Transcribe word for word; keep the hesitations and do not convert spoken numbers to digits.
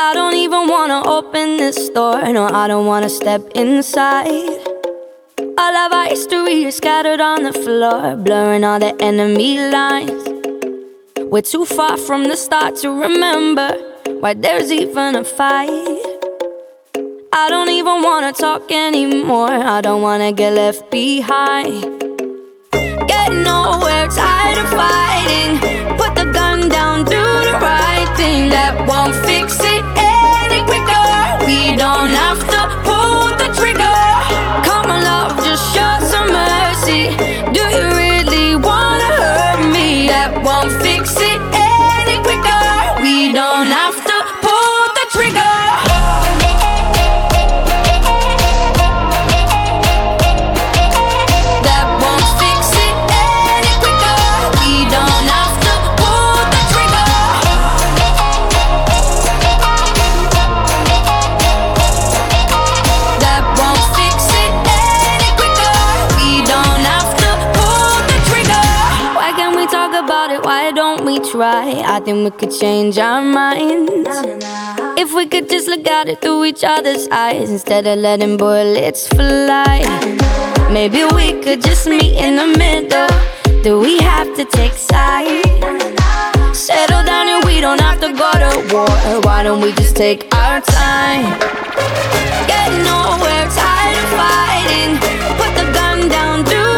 I don't even wanna open this door. No, I don't wanna step inside. All of our history is scattered on the floor, blurring all the enemy lines. We're too far from the start to remember why there's even a fight. I don't even wanna talk anymore. I don't wanna get left behind. Get nowhere, tired of fighting. Put the gun down, do the right thing. That won't fix it any quicker. We don't have to pull the trigger. Come on, love, just show some mercy. Do you really wanna hurt me? That won't fix it any quicker. We don't have to pull the trigger. Why don't we try? I think we could change our minds. If we could just look at it through each other's eyes instead of letting bullets fly. Maybe we could just meet in the middle. Do we have to take sides? Settle down and we don't have to go to war. Why don't we just take our time? Get nowhere, tired of fighting. Put the gun down, do